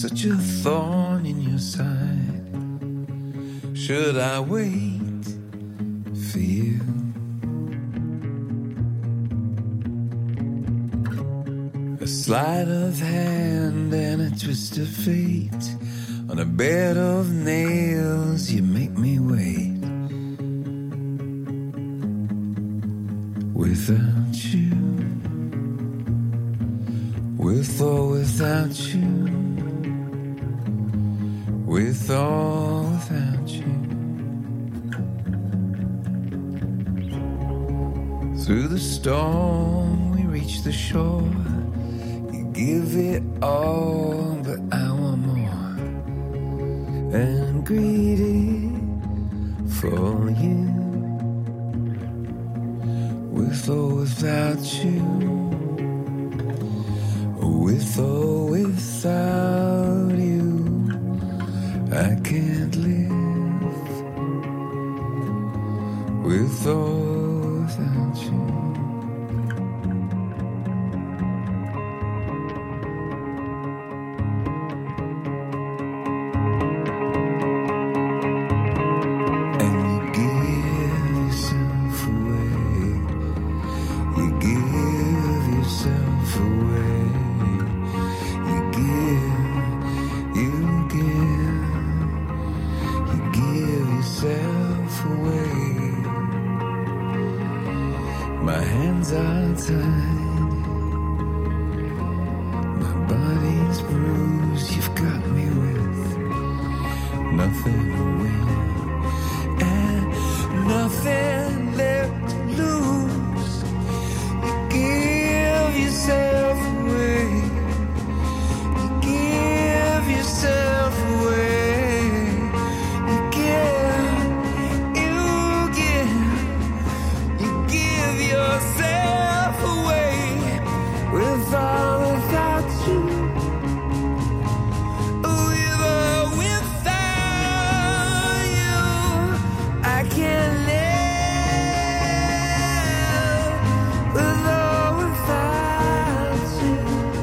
such a thorn in your side? Should I wait for you? A sleight of hand and a twist of fate. On a bed of nails, you make me wait. Without you, with or without you, with or without you. Through the storm, we reach the shore. You give it all, but I want more. And greedy for you. With or without you, with or without you, I can't live. With or without you. My hands are tied, my body's bruised. You've got me with nothing to win and nothing left to lose. You give yourself away, you give yourself away. Yourself away with or without you, with or without you, I can't live with or without you.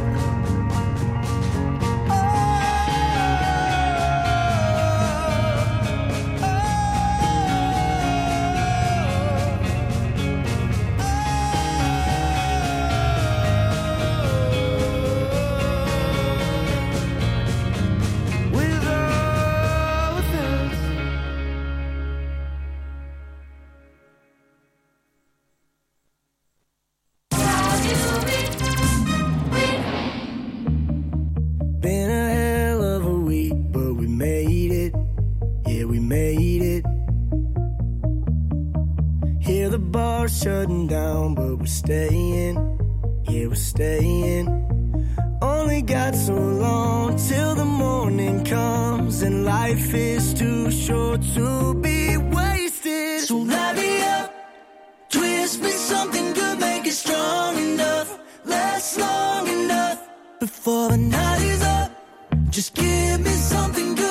Been a hell of a week, but we made it. Yeah, we made it. Hear the bar shutting down, but we're staying. Yeah, we're staying. Only got so long till the morning comes, and life is too short to be wasted. So light me up, twist me something good, make it strong enough, last long enough before the night is up. Just give me something good.